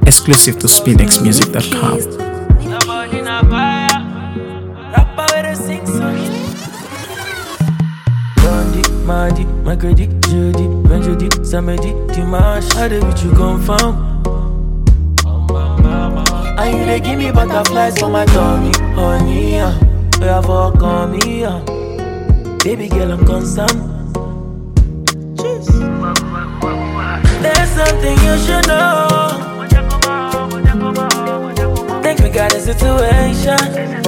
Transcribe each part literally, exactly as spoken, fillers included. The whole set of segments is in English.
Exclusive to spinx music dot com. Mardi, mercredi, jeudi, vendredi, samedi, dimanche. How did you confirm? And you they give me butterflies for my tummy, honey, yeah. You have all come me, yeah. Baby girl, I'm concerned. There's something you should know. Think we got a situation,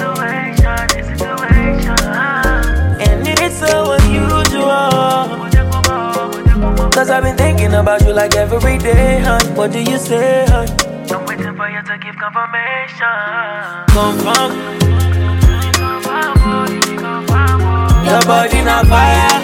and it's so unusual. Cause I've been thinking about you like every day, hon. What do you say, hon? I'm waiting for you to give confirmation. Confirm. Your body on fire.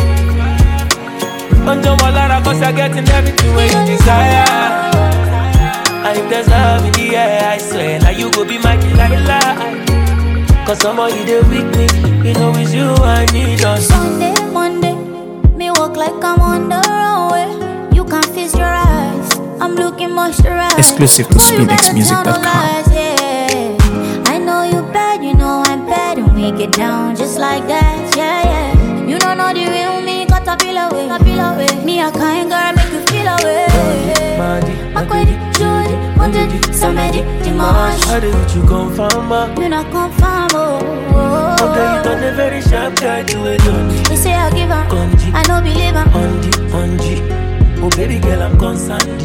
Until my Lara, cause you're getting everything when you desire. And if there's love in the air, I swear, now you go be my Delilah. Cause somebody there with me, you know it's you I need us. Sunday, Monday, me walk like I'm on the runway. You can't feast your eyes, I'm looking moisturized. Exclusive to spinx music dot com. Yeah. I know you bad, you know I'm bad, and we get down just like that, yeah, yeah. You don't know the real me, got a pill away, a pill away. Me a kind girl, make you feel away. Makwedi, Jody, Monday, Samedi, Dimanche. How did you confirm, ma? You not confirm, oh, oh, oh. Okay, you done a very sharp guy to it, don't you? You say I give her, Conji. I know believe her. Undi, Unji. Oh baby girl, I'm concerned.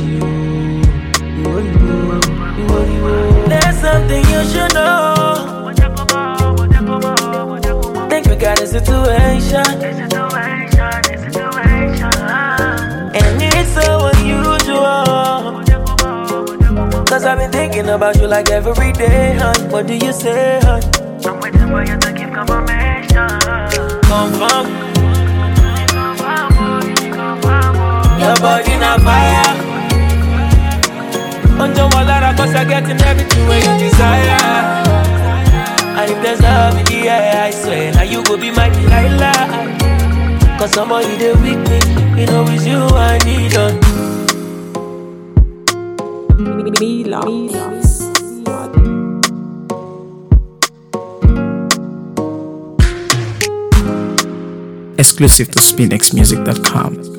There's something you should know. Think we got a situation, and it's so unusual. Cause I've been thinking about you like every day, hon. What do you say, hon? I'm waiting for you to give confirmation. Confirm. Your body on fire. Until my Lara, cause you're getting everything when you desire. And if there's love in the air, I swear, now you go be my Delilah. Cause somebody there with me, you know it's you I need on. Mila. Exclusive to spinx music dot com.